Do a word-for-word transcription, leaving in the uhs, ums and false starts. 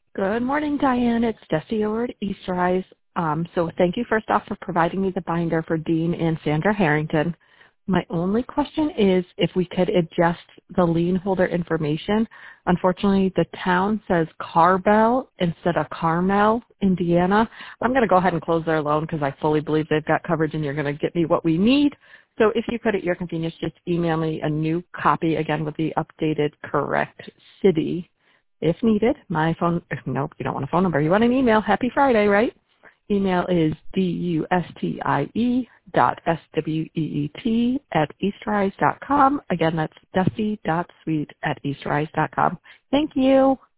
Good morning, Diane. It's Desi over at Eastrise. Um, so thank you first off for providing me the binder for Dean and Sandra Harrington. My only question is if we could adjust the lien holder information. Unfortunately, the town says Carbell instead of Carmel, Indiana. I'm going to go ahead and close their loan because I fully believe they've got coverage and you're going to get me what we need. So if you could, at your convenience, just email me a new copy, again, with the updated correct city. If needed, my phone, nope, you don't want a phone number. You want an email. Happy Friday, right? Email is D-U-S-T-I-E dot S-W-E-E-T at eastrise dot com. Again, that's dusty dot sweet at eastrise dot com. Thank you.